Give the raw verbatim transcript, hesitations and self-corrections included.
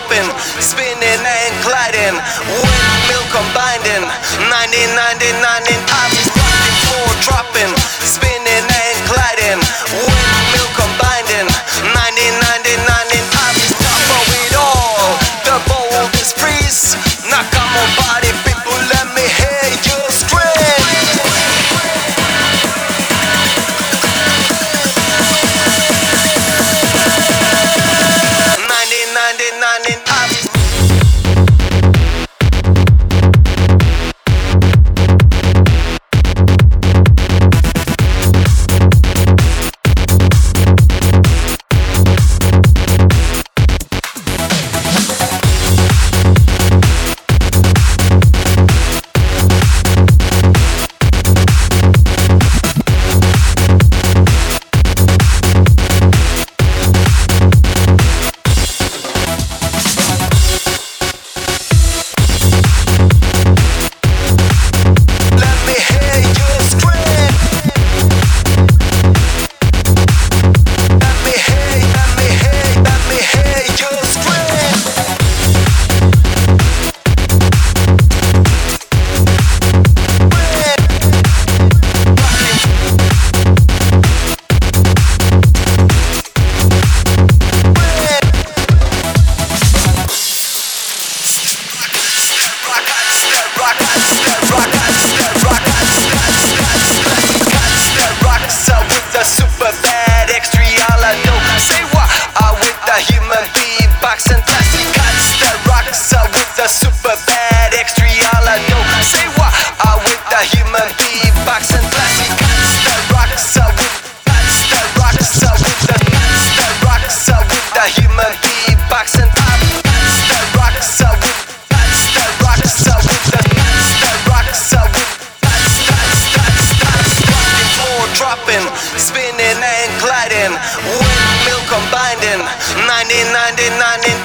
dropping, spinning and gliding, windmill combining, nineteen ninety-nine in office, rocking, floor dropping, spinning and gliding, windmill combining, nineteen ninety-nine in office, top of it all, the boldest priest. Now come on, body people, let me hear you scream. nineteen ninety-nine in office. Super bad extra, all I know. Say what? I with the human beatbox and plastic cuts that rocks. I with the super bad extra, all I know. Say what? I with the human beatbox and plastic cuts that rocks. I with cuts that rocks. I with the cuts that rocks. I with the human beatbox and pop cuts that rocks. I with cuts that rocks. I with the cuts that rocks. I with cuts, cuts, cuts, cuts, rocking, floor dropping, spinning and gliding, windmill combining, nineteen ninety-nine in